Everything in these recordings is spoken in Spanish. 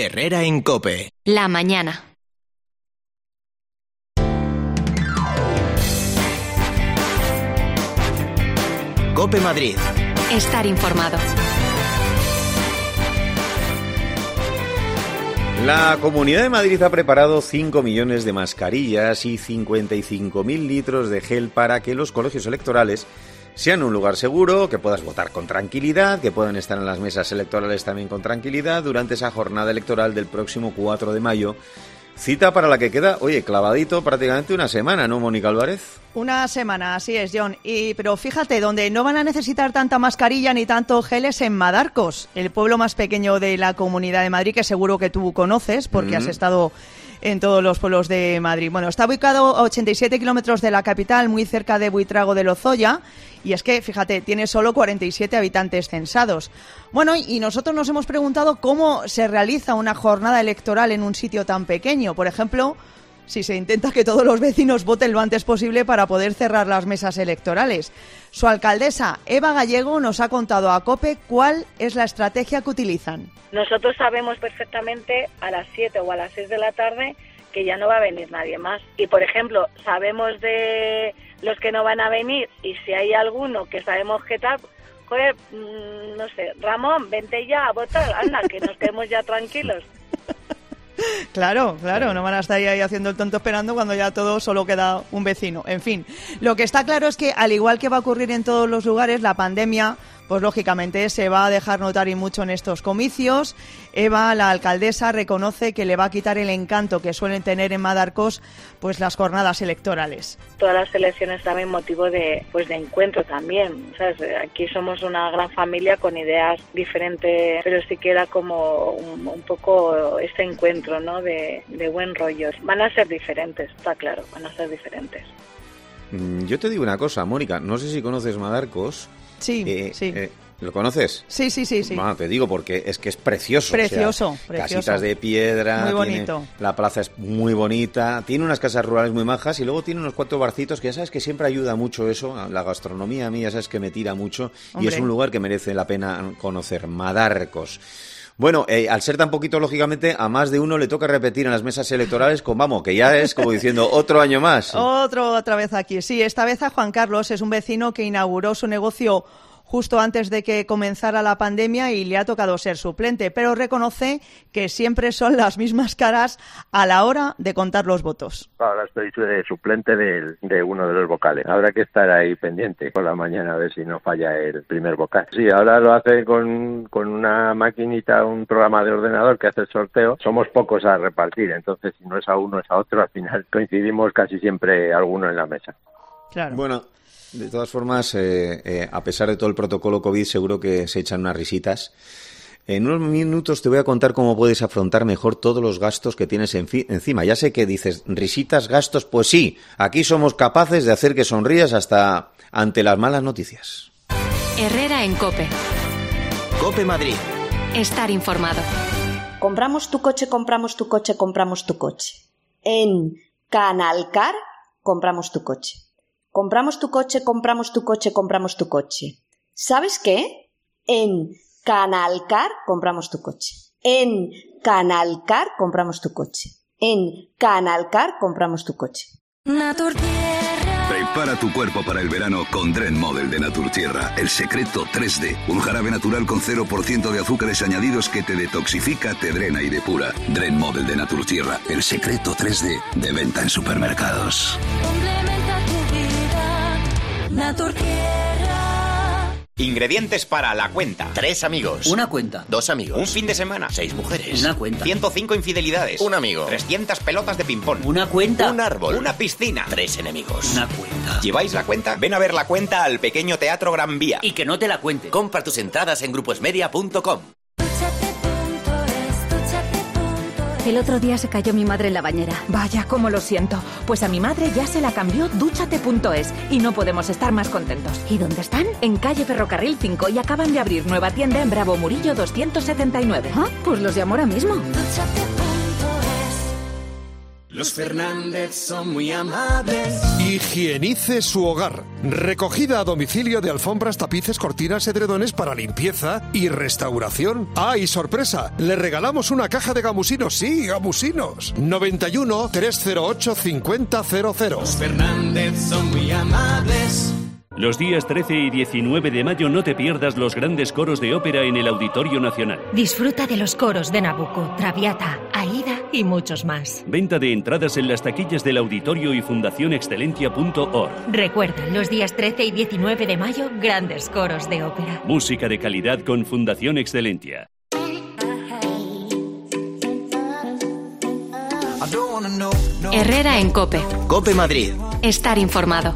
Herrera en COPE. La mañana. COPE Madrid. Estar informado. La Comunidad de Madrid ha preparado 5 millones de mascarillas y 55.000 litros de gel para que los colegios electorales sean un lugar seguro, que puedas votar con tranquilidad, que puedan estar en las mesas electorales también con tranquilidad durante esa jornada electoral del próximo 4 de mayo. Cita para la que queda, clavadito prácticamente una semana, ¿no, Mónica Álvarez? Una semana, así es, John. Pero fíjate, donde no van a necesitar tanta mascarilla ni tanto gel es en Madarcos, el pueblo más pequeño de la Comunidad de Madrid, que seguro que tú conoces porque has estado en todos los pueblos de Madrid. Bueno, está ubicado a 87 kilómetros de la capital, muy cerca de Buitrago de Lozoya, y es que, fíjate, tiene solo 47 habitantes censados. Bueno, y nosotros nos hemos preguntado cómo se realiza una jornada electoral en un sitio tan pequeño. Por ejemplo, si se intenta que todos los vecinos voten lo antes posible para poder cerrar las mesas electorales. Su alcaldesa, Eva Gallego, nos ha contado a COPE cuál es la estrategia que utilizan. Nosotros sabemos perfectamente a las 7 o a las 6 de la tarde que ya no va a venir nadie más. Y, por ejemplo, sabemos de los que no van a venir, y si hay alguno que sabemos que tal, joder, no sé, Ramón, vente ya a votar, anda, que nos quedemos ya tranquilos. Claro, no van a estar ahí haciendo el tonto esperando cuando ya todo solo queda un vecino. En fin, lo que está claro es que, al igual que va a ocurrir en todos los lugares, la pandemia, pues lógicamente se va a dejar notar y mucho en estos comicios. Eva, la alcaldesa, reconoce que le va a quitar el encanto que suelen tener en Madarcos pues las jornadas electorales. Todas las elecciones también motivo de encuentro también, ¿sabes? Aquí somos una gran familia con ideas diferentes, pero sí que era como un poco este encuentro, ¿no? De buen rollo. Van a ser diferentes, está claro, van a ser diferentes. Yo te digo una cosa, Mónica, no sé si conoces Madarcos. Sí, sí. ¿Lo conoces? Sí. Bueno, te digo porque es que es precioso. Precioso. Casitas de piedra. Muy bonito. La plaza es muy bonita. Tiene unas casas rurales muy majas y luego tiene unos 4 barcitos que ya sabes que siempre ayuda mucho eso. La gastronomía a mí ya sabes que me tira mucho. Hombre. Y es un lugar que merece la pena conocer. Madarcos. Bueno, al ser tan poquito, lógicamente, a más de uno le toca repetir en las mesas electorales que ya es como diciendo otro año más. Otra vez aquí. Sí, esta vez a Juan Carlos, es un vecino que inauguró su negocio justo antes de que comenzara la pandemia y le ha tocado ser suplente, pero reconoce que siempre son las mismas caras a la hora de contar los votos. Ahora estoy de suplente de uno de los vocales. Habrá que estar ahí pendiente por la mañana a ver si no falla el primer vocal. Sí, ahora lo hace con una maquinita, un programa de ordenador que hace el sorteo. Somos pocos a repartir, entonces si no es a uno es a otro, al final coincidimos casi siempre alguno en la mesa. Claro. Bueno, de todas formas, a pesar de todo el protocolo COVID, seguro que se echan unas risitas. En unos minutos te voy a contar cómo puedes afrontar mejor todos los gastos que tienes encima. Ya sé que dices, risitas, gastos, pues sí, aquí somos capaces de hacer que sonrías hasta ante las malas noticias. Herrera en COPE. COPE Madrid. Estar informado. Compramos tu coche. En Canalcar compramos tu coche. Compramos tu coche. ¿Sabes qué? En Canalcar compramos tu coche. En Canalcar compramos tu coche. En Canalcar compramos tu coche. Naturtierra. Prepara tu cuerpo para el verano con Dren Model de Naturtierra. El secreto 3D. Un jarabe natural con 0% de azúcares añadidos que te detoxifica, te drena y depura. Dren Model de Naturtierra. El secreto 3D de venta en supermercados. Complementa tu vida. Naturtierra. Ingredientes para la cuenta. 3 amigos. Una cuenta. 2 amigos. Un fin de semana. 6 mujeres. Una cuenta. 105 infidelidades. Un amigo. 300 pelotas de ping-pong. Una cuenta. Un árbol. Una piscina. 3 enemigos. Una cuenta. ¿Lleváis la cuenta? Ven a ver la cuenta al Pequeño Teatro Gran Vía. Y que no te la cuente. Compra tus entradas en gruposmedia.com. El otro día se cayó mi madre en la bañera. Vaya, cómo lo siento. Pues a mi madre ya se la cambió Dúchate.es y no podemos estar más contentos. ¿Y dónde están? En calle Ferrocarril 5 y acaban de abrir nueva tienda en Bravo Murillo 279. Ah, pues los llamo ahora mismo. Los Fernández son muy amables. Higienice su hogar. Recogida a domicilio de alfombras, tapices, cortinas, edredones para limpieza y restauración. ¡Ah, y sorpresa! Le regalamos una caja de gamusinos. Sí, gamusinos. 91 308 5000. Los Fernández son muy amables. Los días 13 y 19 de mayo no te pierdas los grandes coros de ópera en el Auditorio Nacional. Disfruta de los coros de Nabucco, Traviata, Aida y muchos más. Venta de entradas en las taquillas del auditorio y fundacionexcelencia.org. Recuerda, los días 13 y 19 de mayo, grandes coros de ópera. Música de calidad con Fundación Excelencia. Herrera en COPE. COPE Madrid. Estar informado.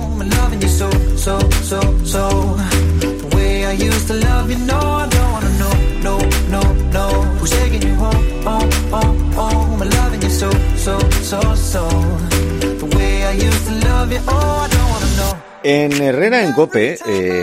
En Herrera en COPE,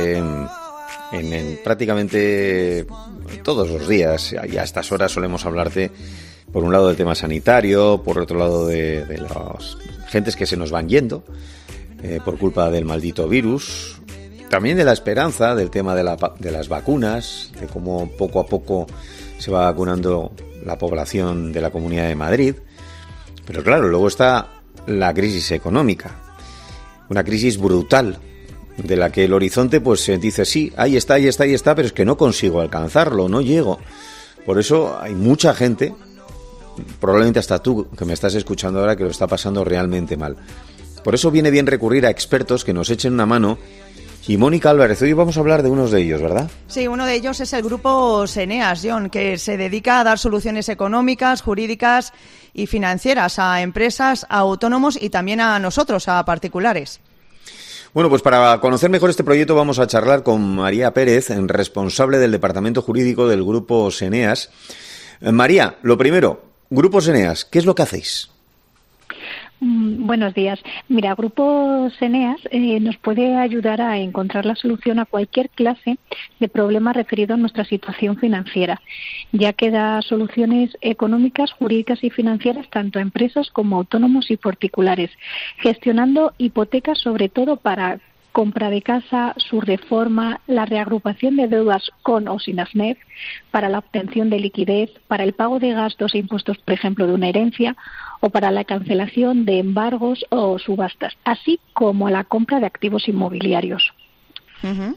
en prácticamente todos los días, y a estas horas solemos hablarte, por un lado del tema sanitario, por otro lado de las gentes que se nos van yendo por culpa del maldito virus, también de la esperanza, del tema de las vacunas, de cómo poco a poco se va vacunando la población de la Comunidad de Madrid. Pero claro, luego está la crisis económica, una crisis brutal, de la que el horizonte pues dice, sí, ahí está, pero es que no consigo alcanzarlo, no llego. Por eso hay mucha gente, probablemente hasta tú que me estás escuchando ahora, que lo está pasando realmente mal. Por eso viene bien recurrir a expertos que nos echen una mano. Y Mónica Álvarez, hoy vamos a hablar de unos de ellos, ¿verdad? Sí, uno de ellos es el grupo Seneas, John, que se dedica a dar soluciones económicas, jurídicas y financieras a empresas, a autónomos y también a nosotros, a particulares. Bueno, pues para conocer mejor este proyecto vamos a charlar con María Pérez, responsable del departamento jurídico del grupo Seneas. María, lo primero, grupo Seneas, ¿qué es lo que hacéis? Buenos días. Mira, Grupo Seneas nos puede ayudar a encontrar la solución a cualquier clase de problema referido a nuestra situación financiera, ya que da soluciones económicas, jurídicas y financieras tanto a empresas como a autónomos y particulares, gestionando hipotecas sobre todo para compra de casa, su reforma, la reagrupación de deudas con o sin ASNEF, para la obtención de liquidez, para el pago de gastos e impuestos, por ejemplo, de una herencia, o para la cancelación de embargos o subastas, así como la compra de activos inmobiliarios. Uh-huh.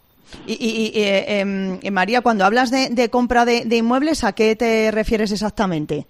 María, cuando hablas de compra de inmuebles, ¿a qué te refieres exactamente?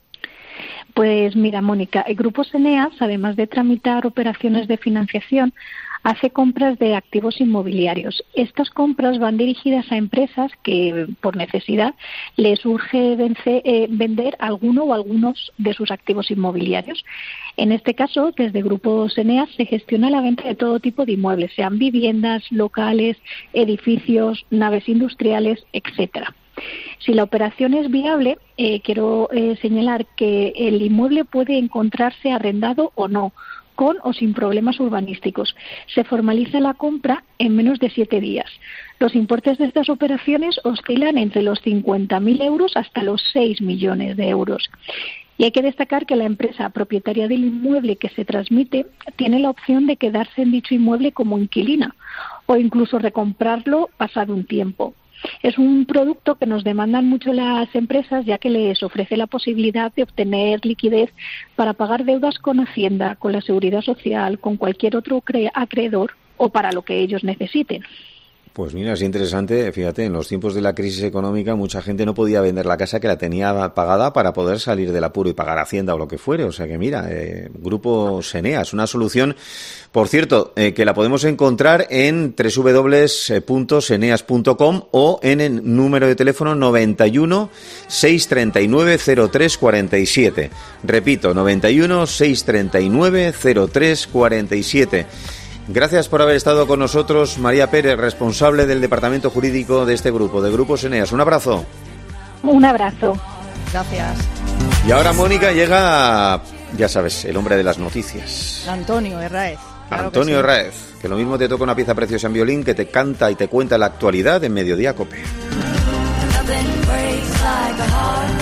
Pues mira, Mónica, el Grupo Seneas, además de tramitar operaciones de financiación, hace compras de activos inmobiliarios. Estas compras van dirigidas a empresas que, por necesidad, les urge vender alguno o algunos de sus activos inmobiliarios. En este caso, desde Grupo Seneas se gestiona la venta de todo tipo de inmuebles, sean viviendas, locales, edificios, naves industriales, etcétera. Si la operación es viable, quiero señalar que el inmueble puede encontrarse arrendado o no, con o sin problemas urbanísticos. Se formaliza la compra en menos de 7 días. Los importes de estas operaciones oscilan entre los 50.000 euros hasta los 6 millones de euros. Y hay que destacar que la empresa propietaria del inmueble que se transmite tiene la opción de quedarse en dicho inmueble como inquilina o incluso recomprarlo pasado un tiempo. Es un producto que nos demandan mucho las empresas, ya que les ofrece la posibilidad de obtener liquidez para pagar deudas con Hacienda, con la Seguridad Social, con cualquier otro acreedor o para lo que ellos necesiten. Pues mira, es interesante, fíjate, en los tiempos de la crisis económica mucha gente no podía vender la casa que la tenía pagada para poder salir del apuro y pagar Hacienda o lo que fuere. O sea que mira, Grupo Seneas, una solución, por cierto, que la podemos encontrar en www.seneas.com o en el número de teléfono 91 639 0347. Repito, 91 639 0347. Gracias por haber estado con nosotros, María Pérez, responsable del departamento jurídico de este grupo, de Grupo Seneas. Un abrazo. Un abrazo. Gracias. Y ahora, Mónica, llega, ya sabes, el hombre de las noticias. Antonio Herráez. Claro Antonio que sí. Herráez, que lo mismo te toca una pieza preciosa en violín que te canta y te cuenta la actualidad en Mediodía COPE.